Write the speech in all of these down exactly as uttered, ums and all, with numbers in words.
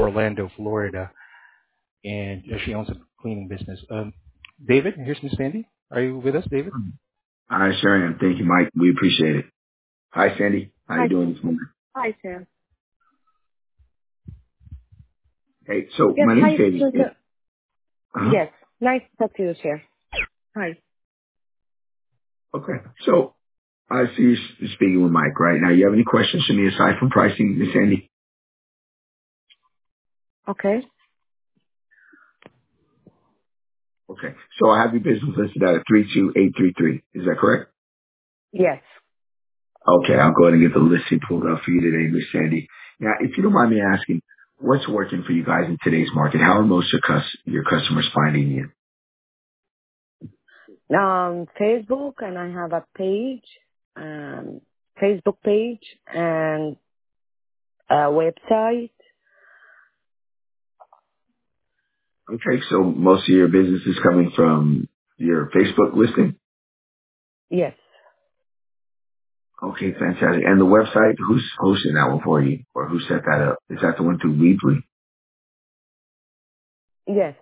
Orlando, Florida, and uh, she owns a cleaning business. Um, David, here's Miss Sandy. Are you with us, David? I sure am. Thank you, Mike. We appreciate it. Hi, Sandy. How you Hi. doing this morning? Hi, Sam. Hey, so Yes, my hi. name's David. Susan. Uh-huh. Yes, nice to talk to you, sir. Hi. Okay. So I see you s- speaking with Mike right now. You have any questions for me aside from pricing, Miss Sandy? Okay. Okay. So I have your business listed at a three two eight three three. Is that correct? Yes. Okay. I'll go ahead and get the listing pulled up for you today, Miss Sandy. Now, if you don't mind me asking, what's working for you guys in today's market? How are most of your, cus- your customers finding you? Um, Facebook, and I have a page, um, Facebook page, and a website. Okay. So most of your business is coming from your Facebook listing? Yes. Okay, fantastic. And the website, who's hosting that one for you? Or who set that up? Is that the one through Weebly? Yes.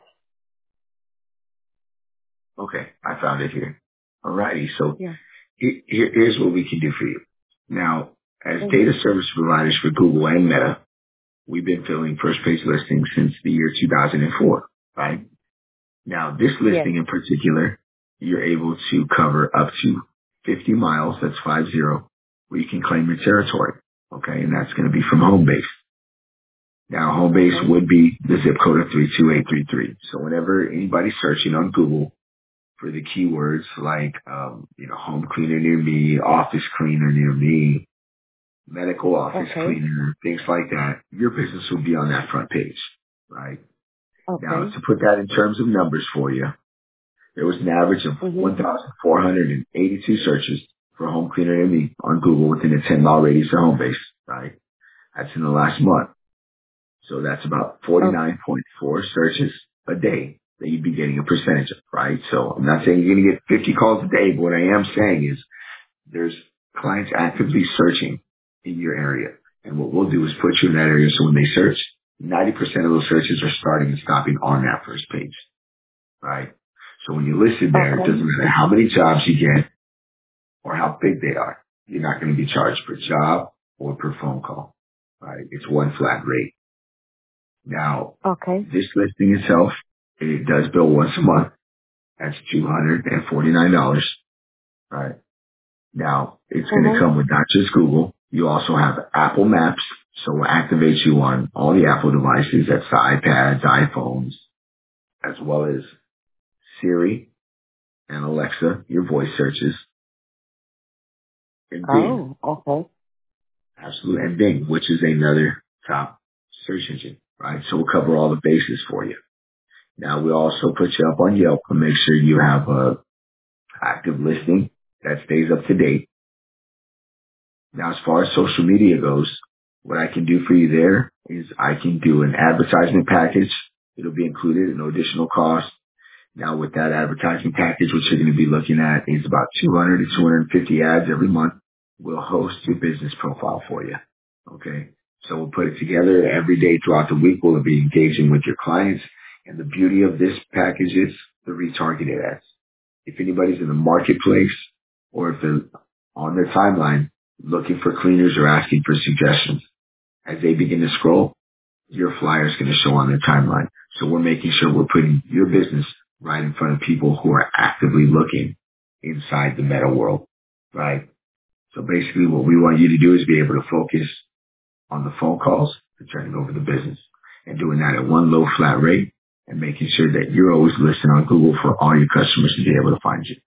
Okay, I found it here. Alrighty, so Yeah. he- here, here's what we can do for you. Now, as data Mhm. service providers for Google and Meta, we've been filling first page listings since the year two thousand four, right? Now, this Yes. listing in particular, you're able to cover up to fifty miles, that's five zero, where you can claim your territory. Okay, and that's going to be from home base. Now, home base Okay. would be the zip code of three two eight three three. So whenever anybody's searching on Google for the keywords like, um, you know, home cleaner near me, office cleaner near me, medical office Okay. cleaner, things like that, your business will be on that front page, right? Now, Okay. to put that in terms of numbers for you, there was an average of Mhm. one thousand four hundred eighty-two searches for home cleaner near me on Google within a ten mile radius of home base, right? That's in the last month. So that's about Oh, forty-nine point four searches a day that you'd be getting a percentage of, right? So I'm not saying you're going to get fifty calls a day, but what I am saying is there's clients actively searching in your area. And what we'll do is put you in that area so when they search, ninety percent of those searches are starting and stopping on that first page, right? So when you're listed there, it okay. doesn't matter how many jobs you get or how big they are. You're not going to be charged per job or per phone call, right? It's one flat rate. Now, Okay. this listing itself, it does bill once a month. That's two hundred forty-nine dollars. Right. Now, it's going to Mhm. come with not just Google. You also have Apple Maps. So we'll activate you on all the Apple devices. That's the iPads, iPhones, as well as Siri and Alexa, your voice searches, and Bing. Oh, okay. Absolutely. And Bing, which is another top search engine. Right. So we'll cover all the bases for you. Now, we also put you up on Yelp and make sure you have a active listing that stays up to date. Now, as far as social media goes, what I can do for you there is I can do an advertisement package. It'll be included at no additional cost. Now, with that advertising package, what you're going to be looking at is about two hundred to two hundred fifty ads every month. We'll host your business profile for you. Okay. So we'll put it together every day throughout the week. We'll be engaging with your clients. And the beauty of this package is the retargeted ads. If anybody's in the marketplace or if they're on their timeline looking for cleaners or asking for suggestions, as they begin to scroll, your flyer is going to show on their timeline. So we're making sure we're putting your business right in front of people who are actively looking inside the meta world, right? So basically what we want you to do is be able to focus on the phone calls and turning over the business and doing that at one low flat rate and making sure that you're always listing on Google for all your customers to be able to find you.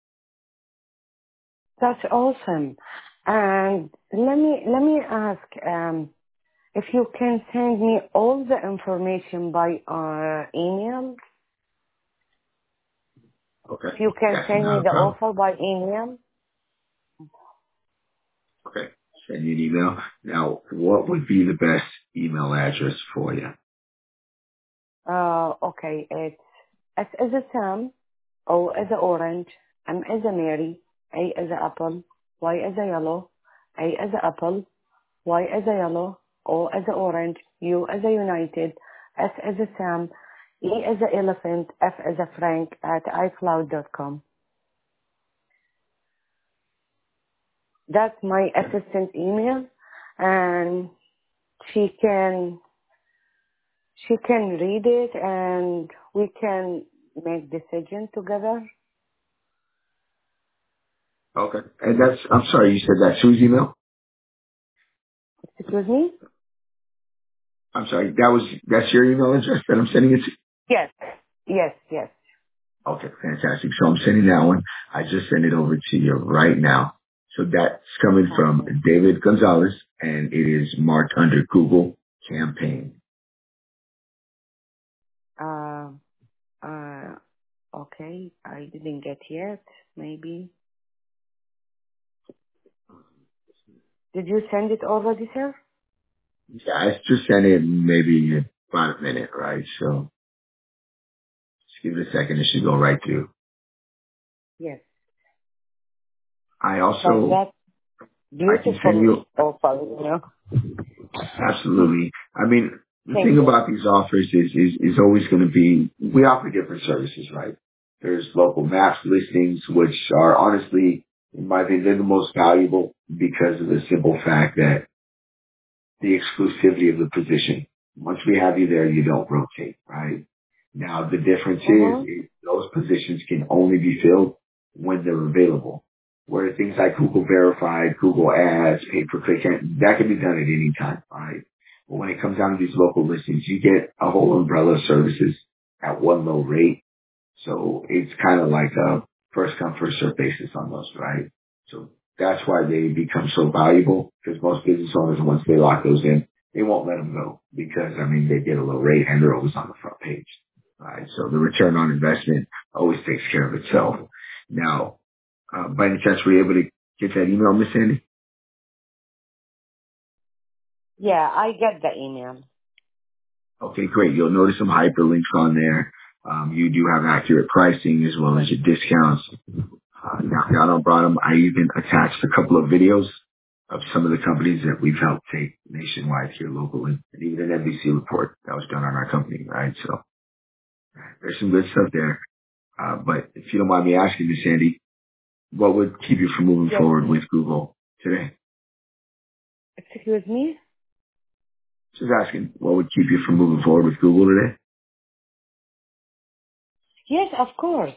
That's awesome. And let me let me ask, um, if you can send me all the information by uh, email. Okay. If you can That's send me not a the problem. offer by email. Okay. Send you an email. Now, what would be the best email address for you? Uh, okay, it's S as a Sam, O as a orange, M as a Mary, A as a apple, Y as a yellow, A as a apple, Y as a yellow, O as a orange, U as a United, S as a Sam, E as a elephant, F as a Frank at iCloud dot com. That's my assistant email, and she can she can read it, and we can make decision together. Okay. And that's, I'm sorry, you said that's whose email? Excuse me? I'm sorry, that was, that's your email address that I'm sending it to? Yes, yes, yes. Okay, fantastic. So I'm sending that one. I just sent it over to you right now. So that's coming from Okay. David Gonzalez, and it is marked under Google Campaign. Uh, uh, okay. I didn't get yet. Maybe. Did you send it already, sir? Yeah, I just sent it maybe about a minute, right? So just give it a second. It should go right through. Yes. I But also, that's I can send beautiful you, offer, you know. absolutely. I mean, the Thank thing you. about these offers is, is, is always going to be, we offer different services, right? There's local maps listings, which are honestly, in my opinion, they're the most valuable because of the simple fact that the exclusivity of the position. Once we have you there, you don't rotate, right? Now, the difference is, Uh-huh. is those positions can only be filled when they're available. Where things like Google Verified, Google Ads, pay-per-click, that can be done at any time, right? But when it comes down to these local listings, you get a whole umbrella of services at one low rate. So it's kind of like a first come, first serve basis on those, right? So that's why they become so valuable, because most business owners, once they lock those in, they won't let them go because, I mean, they get a low rate and they're always on the front page, right? So the return on investment always takes care of itself. Now, uh, by any chance, were you able to get that email, Miss Sandy? Yeah, I get the email. Okay, great. You'll notice some hyperlinks on there. Um, you do have accurate pricing as well as your discounts. Uh, now, down on bottom, I even attached a couple of videos of some of the companies that we've helped take nationwide here locally, and even an N B C report that was done on our company, right? So there's some good stuff there. Uh, but if you don't mind me asking you, Sandy, what would keep you from moving Yes. forward with Google today? Excuse me? Just asking, what would keep you from moving forward with Google today? Yes, of course.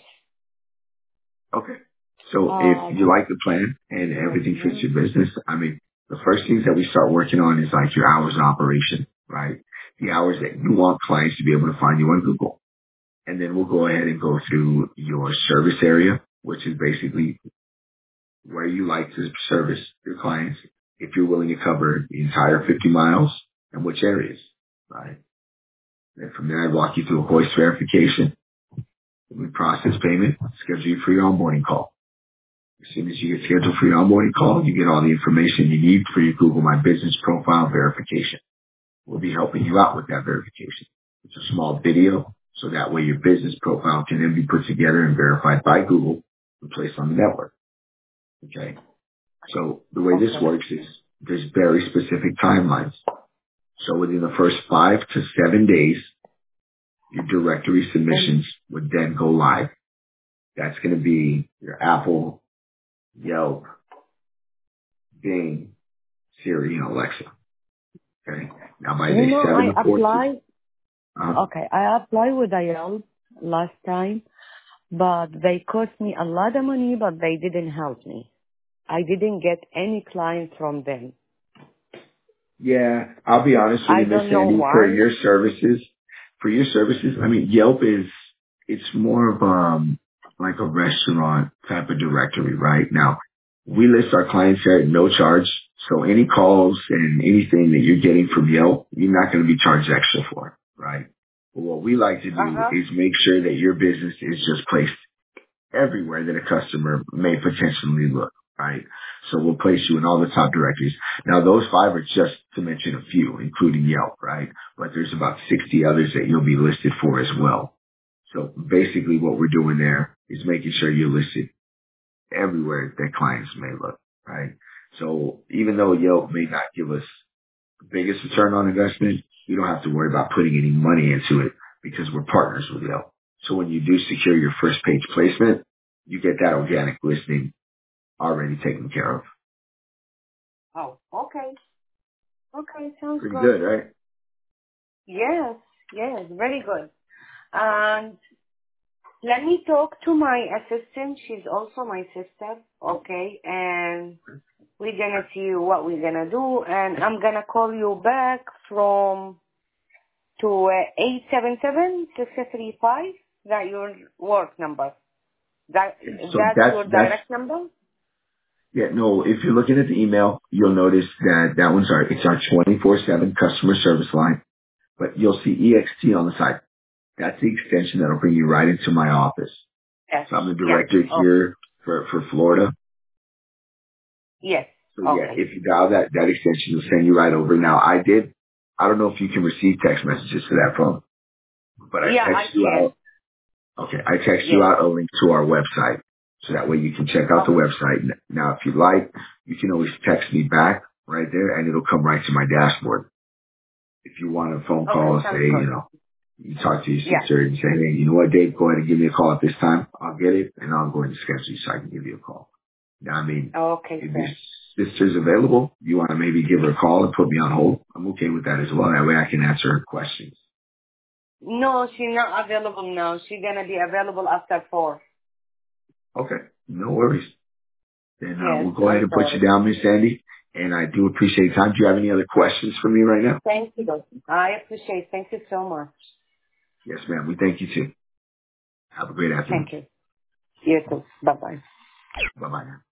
Okay. So if you Um, like the plan and everything fits mhm. your business, I mean, the first things that we start working on is like your hours of operation, right? The hours that you want clients to be able to find you on Google. And then we'll go ahead and go through your service area, which is basically where you like to service your clients. If you're willing to cover the entire fifty miles and which areas, right? And from there, I'd walk you through a voice verification. We process payment, schedule you for your onboarding call. As soon as you get scheduled for your onboarding call, you get all the information you need for your Google My Business profile verification. We'll be helping you out with that verification. It's a small video, so that way your business profile can then be put together and verified by Google and placed on the network. Okay? So the way this Okay. works is there's very specific timelines. So within the first five to seven days, your directory And submissions would then go live. That's going to be your Apple, Yelp, Bing, Siri, and Alexa. Okay. Now by you day know, seven I to fourteen. applied. Uh, Okay, I applied with I L last time, but they cost me a lot of money, but they didn't help me. I didn't get any client from them. yeah, I'll be honest with I you, Miss don't know Sandy. For why. your services, for your services, I mean, Yelp is it's more of um like a restaurant type of directory, right? Now, we list our clients there at no charge, so any calls and anything that you're getting from Yelp, you're not going to be charged extra for, right? But what we like to Uh do huh. is make sure that your business is just placed everywhere that a customer may potentially look, right? So we'll place you in all the top directories. Now those five are just to mention a few, including Yelp, right? But there's about sixty others that you'll be listed for as well. So basically what we're doing there is making sure you're listed everywhere that clients may look, right? So even though Yelp may not give us the biggest return on investment, you don't have to worry about putting any money into it because we're partners with Yelp. So when you do secure your first page placement, you get that organic listing already taken care of. Oh, okay. Okay, sounds Pretty good. good, right? Yes, yes, very good. And let me talk to my assistant. She's also my sister, okay? And we're gonna see what we're gonna do. And I'm gonna call you back from to uh, eight seven seven, six three five. That your work number. That So that's that's, your that's, direct number? yeah, no, if you're looking at the email, you'll notice that that one's our, it's our twenty-four seven customer service line, but you'll see E X T on the side. That's the extension that'll bring you right into my office. Yes. So I'm the Yes. director Oh, here for, for Florida. yes. So yeah, Okay. if you dial that, that extension, will send you right over. Now I did, I don't know if you can receive text messages to that phone, but I Yeah, I text you can. out. Okay. I text you Yes. out a link to our website. So that way you can check out the Okay. website. Now, if you like, you can always text me back right there and it'll come right to my dashboard. If you want a phone call Okay, and say, sounds you good. know, you talk to your Yeah. sister and say, hey, you know what, Dave, go ahead and give me a call at this time. I'll get it and I'll go ahead and schedule you so I can give you a call. Now, I mean, Okay, if sir. your sister's available, you want to maybe give her a call and put me on hold. I'm okay with that as well. That way I can answer her questions. No, she's not available now. She's gonna be available after four. Okay. No worries. Then uh, Yes, we'll go ahead I'm and put you sorry. down, Miss Sandy. And I do appreciate your time. Do you have any other questions for me right now? Thank you. I appreciate. Thank you so much. Yes, ma'am. We thank you too. Have a great afternoon. Thank you. You too. Bye bye. Bye bye now.